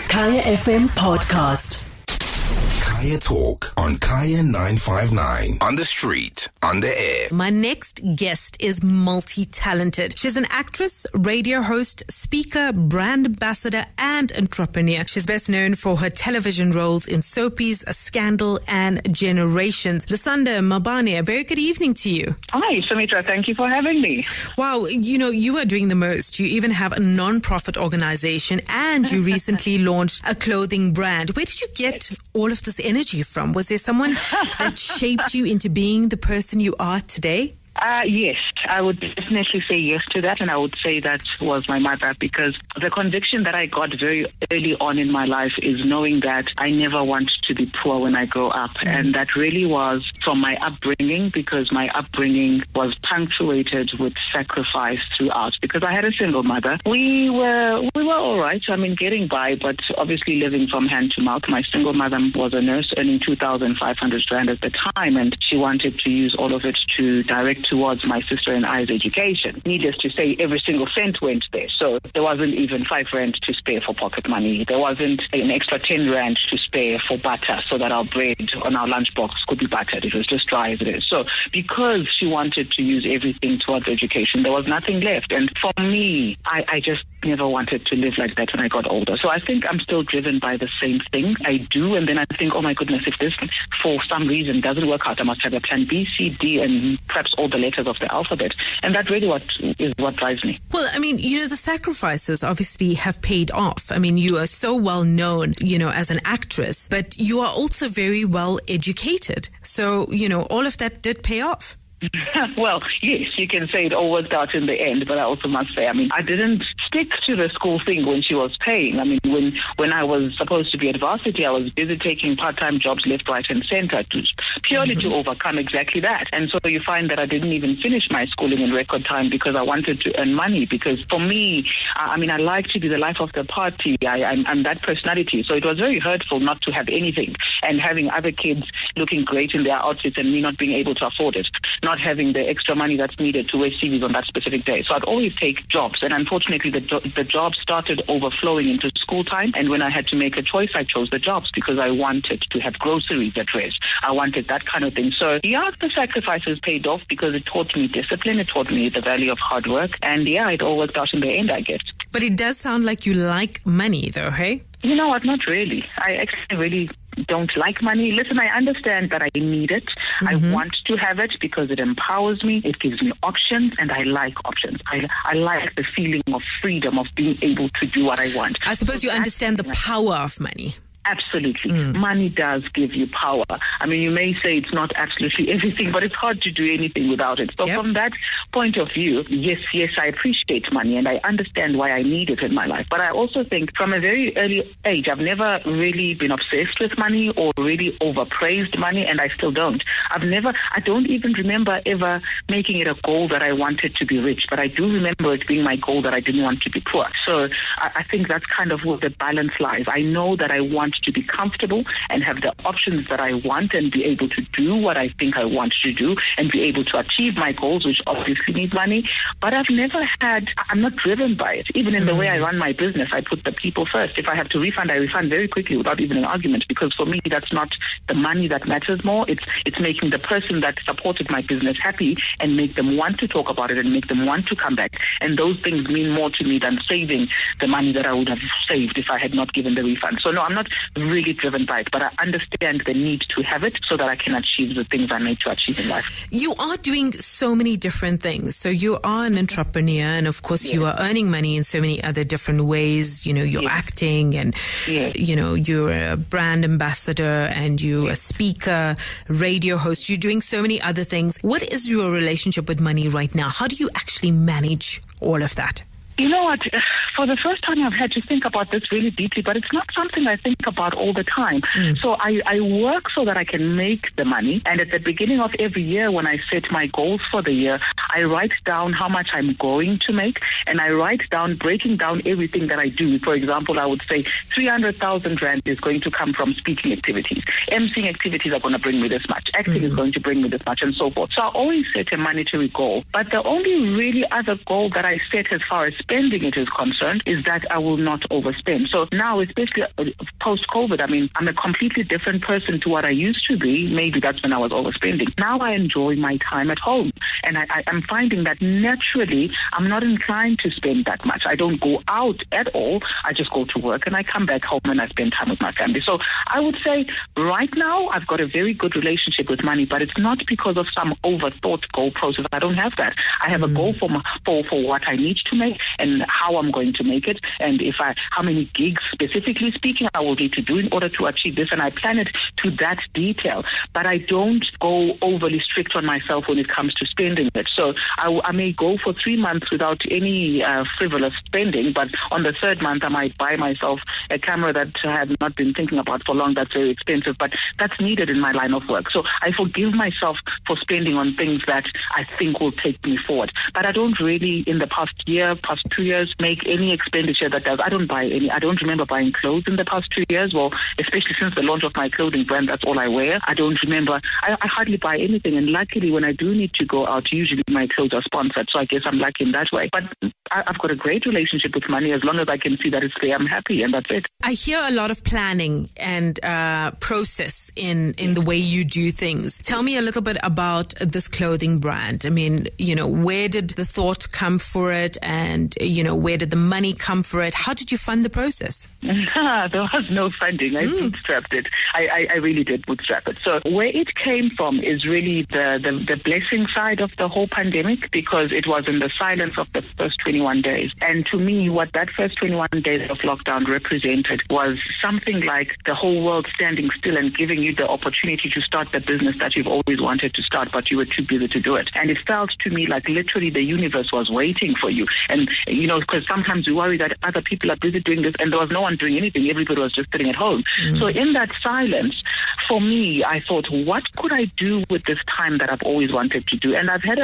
Kaya FM podcast. Kaya Talk on Kaya 959. On the street, on the air. My next guest is multi-talented. She's an actress, radio host, speaker, brand ambassador, and entrepreneur. She's best known for her television roles in soapies, Scandal, and Generations. Lusanda Mabane, a very good evening to you. Hi, Sumitra. Thank you for having me. Wow, you are doing the most. You even have a non-profit organization, and you recently launched a clothing brand. Where did you get all of this energy from? Was there someone that shaped you into being the person you are today? Yes, I would definitely say yes to that, and I would say that was my mother, because the conviction that I got very early on in my life is knowing that I never want to be poor when I grow up, and that really was from my upbringing, because my upbringing was punctuated with sacrifice throughout, because I had a single mother. We were all right, getting by, but obviously living from hand to mouth. My single mother was a nurse earning 2,500 Rand at the time, and she wanted to use all of it to direct towards my sister and I's education. Needless to say, every single cent went there. So there wasn't even 5 Rand to spare for pocket money. There wasn't an extra 10 Rand to spare for butter so that our bread on our lunchbox could be buttered. It was just dry as it is. So because she wanted to use everything towards education, there was nothing left. And for me, I just never wanted to live like that when I got older. So I think I'm still driven by the same thing. I do, and then I think, oh my goodness, if this for some reason doesn't work out, I must have a plan B, C, D, and perhaps all the letters of the alphabet. And that really is what drives me. Well, the sacrifices obviously have paid off. You are so well known, as an actress, but you are also very well educated. So, all of that did pay off. Well, yes, you can say it all worked out in the end, but I also must say, I didn't stick to the school thing when she was paying. When I was supposed to be at varsity, I was busy taking part-time jobs left, right, and center purely to overcome exactly that. And so you find that I didn't even finish my schooling in record time because I wanted to earn money. Because for me, I like to be the life of the party. I'm that personality. So it was very hurtful not to have anything and having other kids looking great in their outfits and me not being able to afford it. Not having the extra money that's needed to wear CVs on that specific day. So I'd always take jobs. And unfortunately, the jobs started overflowing into school time. And when I had to make a choice, I chose the jobs because I wanted to have groceries at rest. I wanted that kind of thing. So yeah, the sacrifices paid off because it taught me discipline. It taught me the value of hard work. And yeah, it all worked out in the end, I guess. But it does sound like you like money though, hey? You know what? Not really. I actually really don't like money. Listen, I understand that I need it. I want to have it because it empowers me. It gives me options, and I like options. I like the feeling of freedom, of being able to do what I want. I suppose you understand the power of money. Absolutely. Money does give you power. You may say it's not absolutely everything, but it's hard to do anything without it. So from that point of view, yes, I appreciate money and I understand why I need it in my life. But I also think from a very early age, I've never really been obsessed with money or really overpraised money, and I still don't. I don't even remember ever making it a goal that I wanted to be rich, but I do remember it being my goal that I didn't want to be poor. So I think that's kind of where the balance lies. I know that I want to be comfortable and have the options that I want and be able to do what I think I want to do and be able to achieve my goals, which obviously need money. But I'm not driven by it. Even in the way I run my business, I put the people first. If I have to refund, I refund very quickly without even an argument, because for me, that's not the money that matters more. It's making the person that supported my business happy and make them want to talk about it and make them want to come back. And those things mean more to me than saving the money that I would have saved if I had not given the refund. So no, I'm not really driven by it, but I understand the need to have it so that I can achieve the things I need to achieve in life. You are doing so many different things. So you are an entrepreneur, and of course you are earning money in so many other different ways. You're acting, and you're a brand ambassador, and you're a speaker, radio host. You're doing so many other things. What is your relationship with money right now? How do you actually manage all of that? You know what? For the first time, I've had to think about this really deeply, but it's not something I think about all the time. So I work so that I can make the money. And at the beginning of every year, when I set my goals for the year, I write down how much I'm going to make. And I write down, breaking down everything that I do. For example, I would say 300,000 Rand is going to come from speaking activities. emceeing activities are going to bring me this much. Acting is going to bring me this much, and so forth. So I always set a monetary goal. But the only really other goal that I set as far as spending it is concerned is that I will not overspend. So now, especially post-COVID, I mean, I'm a completely different person to what I used to be. Maybe that's when I was overspending. Now I enjoy my time at home. And I'm finding that naturally, I'm not inclined to spend that much. I don't go out at all. I just go to work and I come back home and I spend time with my family. So I would say right now, I've got a very good relationship with money, but it's not because of some overthought goal process. I don't have that. I have a goal for what I need to make and how I'm going to make it, and how many gigs specifically speaking I will need to do in order to achieve this, and I plan it to that detail. But I don't go overly strict on myself when it comes to spending it. So I may go for 3 months without any frivolous spending, but on the third month I might buy myself a camera that I have not been thinking about for long. That's very expensive, but that's needed in my line of work. So I forgive myself for spending on things that I think will take me forward. But I don't really, in the past 2 years, make any expenditure that does. I don't remember buying clothes in the past 2 years. Well, especially since the launch of my clothing brand, that's all I wear. I don't remember. I hardly buy anything. And luckily, when I do need to go out, usually my clothes are sponsored. So I guess I'm lucky in that way. But I've got a great relationship with money. As long as I can see that it's there, I'm happy, and that's it. I hear a lot of planning and process in the way you do things. Tell me a little bit about this clothing brand. I mean, where did the thought come for it, and, where did the money come for it? How did you fund the process? There was no funding. I bootstrapped it. I really did bootstrap it. So where it came from is really the blessing side of the whole pandemic, because it was in the silence of the first 21 days. And to me, what that first 21 days of lockdown represented was something like the whole world standing still and giving you the opportunity to start the business that you've always wanted to start, but you were too busy to do it. And it felt to me like literally the universe was waiting for you. And, because sometimes we worry that other people are busy doing this, and there was no one doing anything. Everybody was just sitting at home. So in that silence, for me, I thought, what could I do with this time that I've always wanted to do? And I've had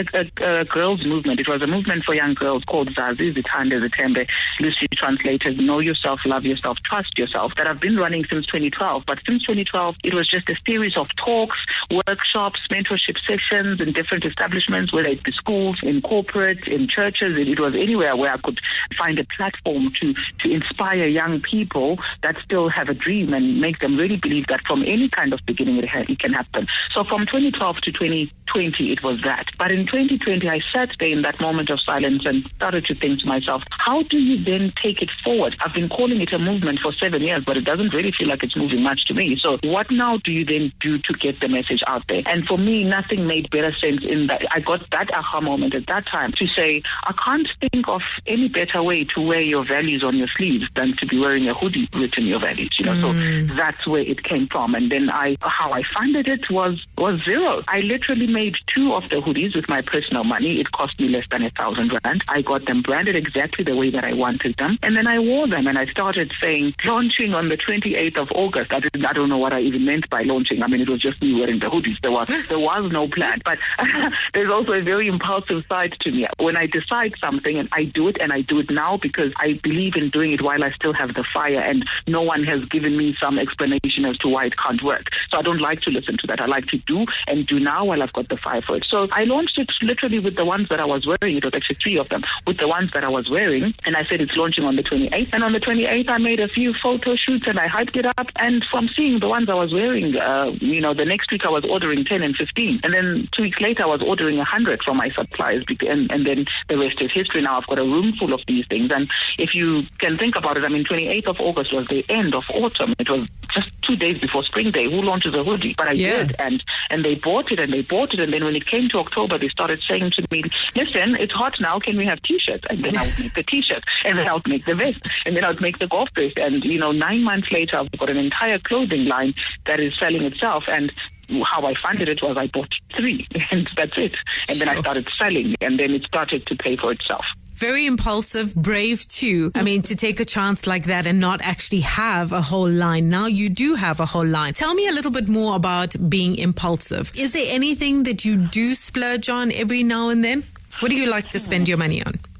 a girls' movement. It was a movement for young girls called Zazi, Zithande, Zithembe, loosely translated, Know Yourself, Love Yourself, Trust Yourself, that I've been running since 2012. But since 2012, it was just a series of talks, workshops, mentorship sessions in different establishments, whether it be schools, in corporate, in churches. It was anywhere where I could find a platform to inspire young people that still have a dream and make them really believe that from any kind of beginning it can happen. So from 2012 to 2020, it was that. But in 2020, I sat there in that moment of silence and started to think to myself, how do you then take it forward? I've been calling it a movement for 7 years, but it doesn't really feel like it's moving much to me. So what now do you then do to get the message out there? And for me, nothing made better sense in that. I got that aha moment at that time to say, I can't think of any better way to wear your values on your sleeves than to be wearing a hoodie written your values, So that's where it came from. And then how I funded it was zero. I literally made 2 of the hoodies with my personal money. It cost me less than 1,000 rand. I got them branded exactly the way that I wanted them. And then I wore them, and I started saying, launching on the 28th of August. I don't know what I even meant by launching. I mean, it was just me wearing the hoodies. There was no plan. But there's also a very impulsive side to me. When I decide something and I do it now because I believe in doing it while I still have the fire and no one has given me some explanation as to why it can't work. So I don't like to listen to that. I like to do now while I've got the fire for it. So I launched it literally with the ones that I was wearing. It was actually 3 of them with the ones that I was wearing. And I said it's launching on the 28th. And on the 28th, I made a few photo shoots and I hyped it up. And from seeing the ones I was wearing, the next week I was ordering 10 and 15. And then 2 weeks later, I was ordering 100 from my suppliers. And then the rest is history. Now I've got a room full of these things. And if you can think about it, 28th of August was the end of autumn. It was just 2 days before Spring Day. Who launches a hoodie? But I did. And they bought it. And then when it came to October, they started saying to me, listen, it's hot now. Can we have T-shirts? And then I would make the T-shirt. And then I would make the vest. And then I would make the golf vest. And, 9 months later, I've got an entire clothing line that is selling itself. And how I funded it was I bought 3. And that's it. And then I started selling. And then it started to pay for itself. Very impulsive, brave too. I mean, to take a chance like that and not actually have a whole line. Now you do have a whole line. Tell me a little bit more about being impulsive. Is there anything that you do splurge on every now and then? What do you like to spend your money on?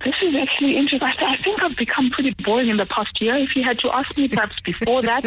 This is actually interesting. I think I've become pretty boring in the past year. If you had to ask me perhaps before that,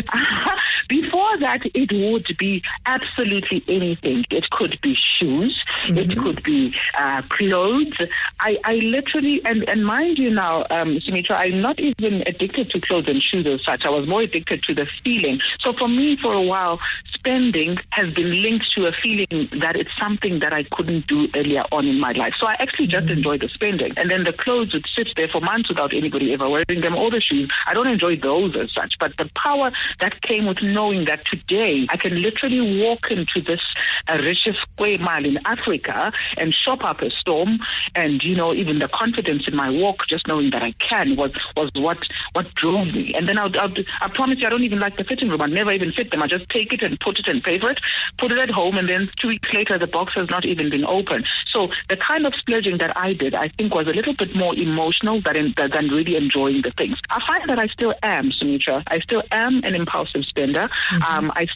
it would be absolutely anything. It could be shoes. Mm-hmm. It could be clothes. I literally, and mind you now, Sumitra, I'm not even addicted to clothes and shoes as such. I was more addicted to the feeling. So for me, for a while, spending has been linked to a feeling that it's something that I couldn't do earlier on in my life. So I actually just enjoy the spending. And then the clothes would sit there for months without anybody ever wearing them, or the shoes. I don't enjoy those as such. But the power that came with knowing that today I can literally walk into this Richest Square Mall in Africa and shop up a storm, and even the confidence in my walk, just knowing that I can, was what drove me. And then I promise you, I don't even like the fitting room. I never even fit them. I just take it and put it and pay for it, put it at home, and then 2 weeks later the box has not even been open. So the kind of splurging that I did, I think, was a little bit more emotional than really enjoying the things. I find that I still am, Sumitra. I still am an impulsive spender. Mm-hmm. I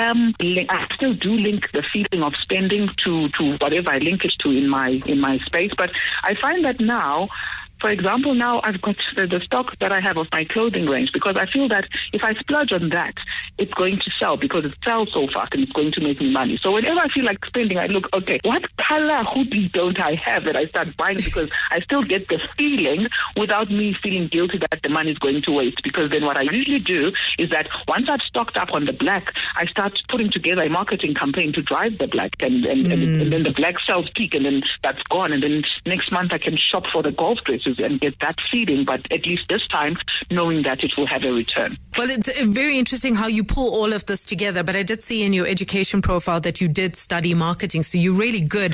still do link the feeling of spending to whatever I link it to in my space. But I find that now, for example, now I've got the stock that I have of my clothing range, because I feel that if I splurge on that, it's going to sell because it sells so fast and it's going to make me money. So whenever I feel like spending, I look, okay, what color hoodie don't I have that I start buying, because I still get the feeling without me feeling guilty that the money is going to waste. Because then what I usually do is that once I've stocked up on the black, I start putting together a marketing campaign to drive the black, and then the black sells peak, and then that's gone. And then next month I can shop for the golf dresses and get that feeling, but at least this time knowing that it will have a return. Well, it's very interesting how you pull all of this together, but I did see in your education profile that you did study marketing, so you're really good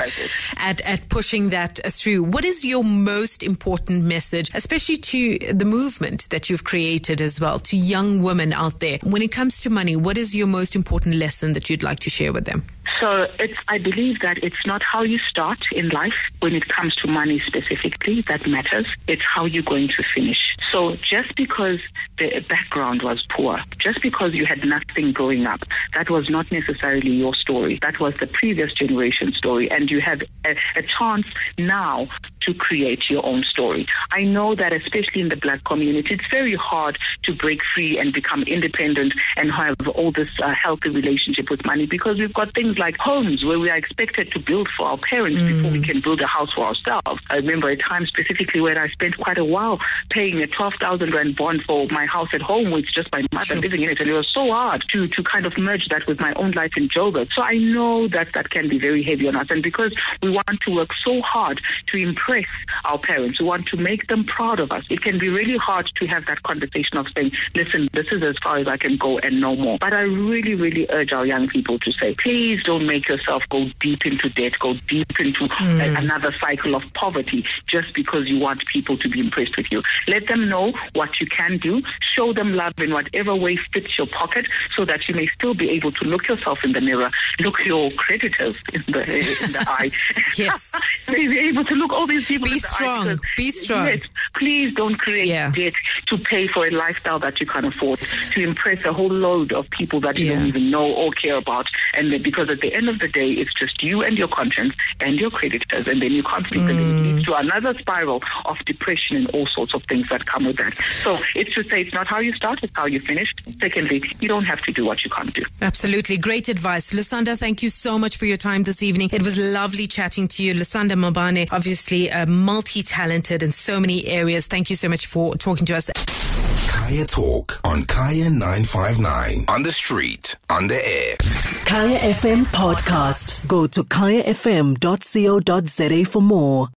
at pushing that through. What is your most important message, especially to the movement that you've created as well, to young women out there? When it comes to money, what is your most important lesson that you'd like to share with them? So I believe that it's not how you start in life when it comes to money specifically that matters. It's how you're going to finish. So just because the background was poor, just because you had nothing growing up, that was not necessarily your story. That was the previous generation's story. And you have a chance now to create your own story. I know that especially in the Black community, it's very hard to break free and become independent and have all this healthy relationship with money, because we've got things like homes where we are expected to build for our parents before we can build a house for ourselves. I remember a time specifically where I spent quite a while paying a 12,000 Rand bond for my house at home with just my mother living in it, and it was so hard to kind of merge that with my own life in Joburg. So I know that can be very heavy on us, and because we want to work so hard to impress our parents, we want to make them proud of us, it can be really hard to have that conversation of saying, listen, this is as far as I can go and no more. But I really, really urge our young people to say, please don't make yourself go deep into debt, go deep into another cycle of poverty just because you want people to be impressed with you. Let them know what you can do. Show them love in whatever way fits your pocket, so that you may still be able to look yourself in the mirror, look your creditors in the eye. Yes. Be able to look all these people in the eye. Be strong. Yes, please don't create debt to pay for a lifestyle that you can't afford, to impress a whole load of people that you don't even know or care about. And because at the end of the day, it's just you and your conscience and your creditors, and then you can't sleep, and then it leads to another spiral of depression and all sorts of things that come with that. So it's to say, it's not how you start, it's how you finish. Secondly, you don't have to do what you can't do. Absolutely. Great advice. Lusanda, thank you so much for your time this evening. It was lovely chatting to you. Lusanda Mabane, obviously multi-talented in so many areas. Thank you so much for talking to us. Kaya Talk on Kaya 959. On the street, on the air. Kaya FM Podcast. Go to kayafm.co.za for more.